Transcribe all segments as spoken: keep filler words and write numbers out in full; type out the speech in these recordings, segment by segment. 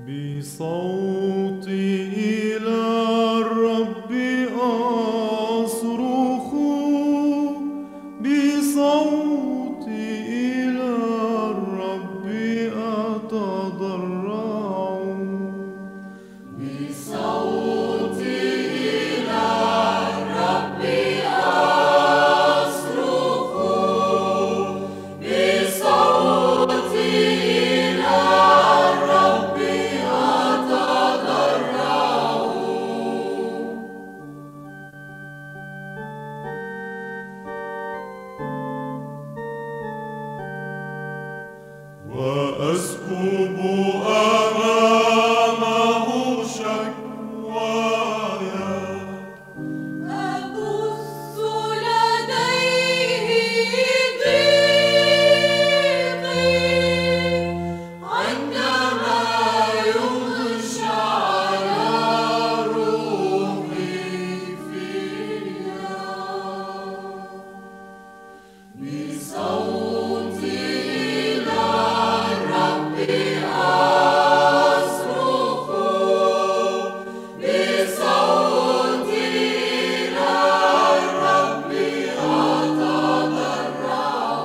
بصوتي إلى الرب أصرخ، بصوتي إلى الرب أتضرع، بصوتي إلى الرب أصرخ، بصوتي إلى الرب أتضرع. وأسكب أمامه شكواي، أبث لديه ضيقي عندما يغشى على روحي فيا. بصوتي إلى الرب أصرخ، بصوتي إلى الرب أتضرع.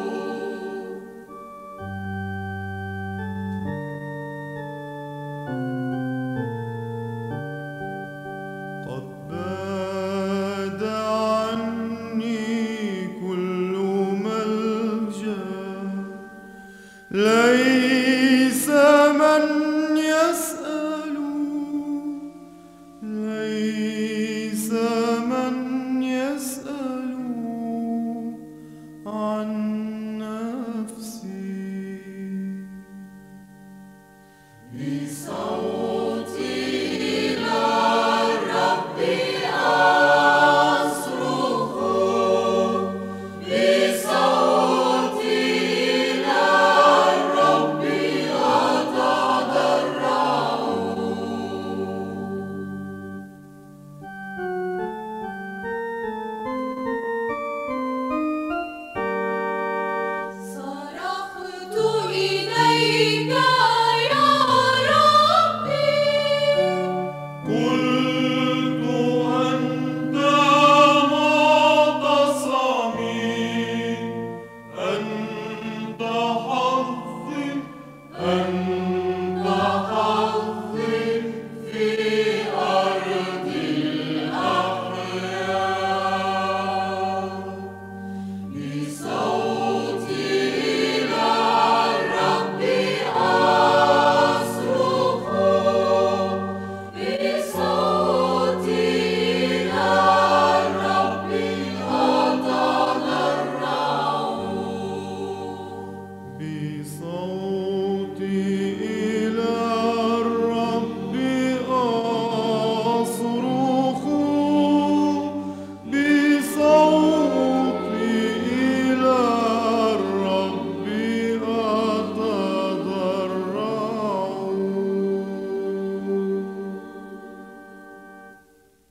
قد باد عني كل ملجأ، ليس من يسأل، ليس من يسأل عن نفسي. بصوتي